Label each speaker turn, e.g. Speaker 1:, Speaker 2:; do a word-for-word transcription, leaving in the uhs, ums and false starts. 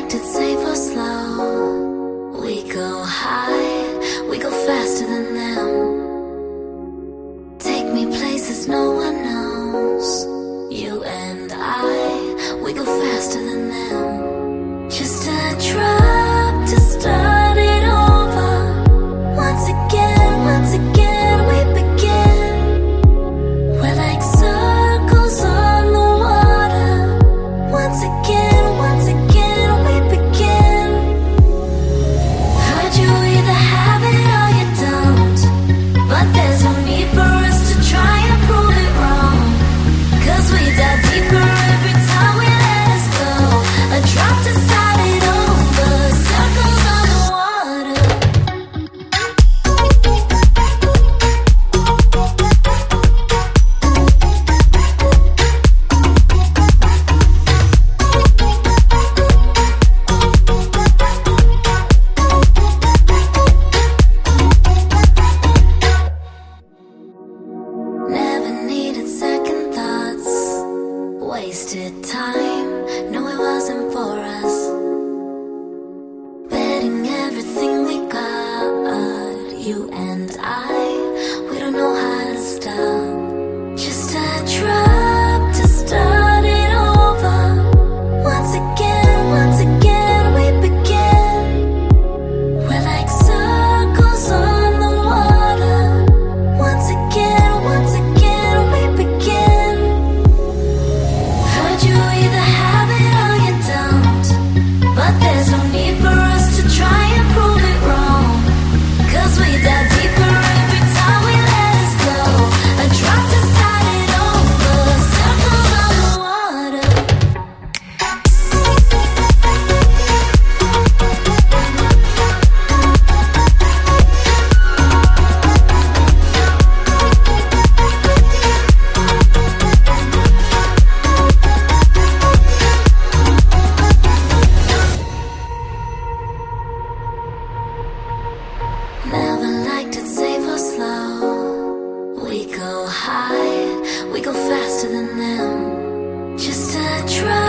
Speaker 1: liked it safe or slow. We go high, we go faster than them. Take me places no one knows. You and I, we go faster than them. Just a drop to start it over. Once again, once again we begin. We're like circles on the water. Once again, once again we begin. Heard you either have it or you don't, but there's no need for us to try and prove it wrong. Cause we dive deeper every time we let us go. A drop to start it over. Circles on the water. Never needed second thoughts. Wasted time, no it wasn't for us. Betting everything we got, you and I, we don't know how to stop. Just a drop to start it over. Once again, once again we begin. We're like circles on the water. Once again, once again we begin. Heard you either have it or you don't, but there's no need for us to try and prove it wrong. Cause we dive deeper every time we let us go. A drop to start it over. Circles on the water. Never liked it safe or slow. We go high, we go faster than them. Just a drop